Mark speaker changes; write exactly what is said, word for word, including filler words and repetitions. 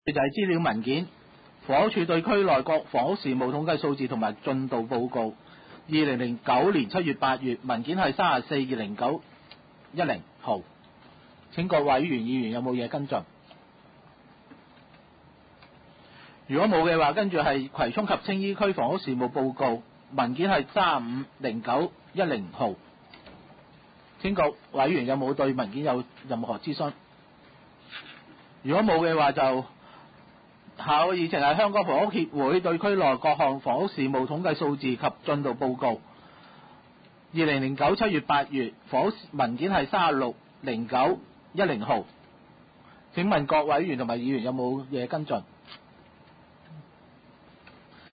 Speaker 1: 就係資料文件，房屋署對區內各房屋事務統計數字同埋進度報告。二零零九年七月八月，文件係三十四二零九一零號。請各委員議員有冇嘢跟進？如果冇嘅話，跟住係葵涌及青衣區房屋事務報告，文件係三十五零九一零號。請各委員有冇對文件有任何諮詢？如果冇嘅話，就下個議程係香港房屋協會對區內各項房屋事務統計數字及進度報告。二零零九七月八月，房屋文件係三十六零九一零號。請問各委員同埋議員有冇嘢跟進？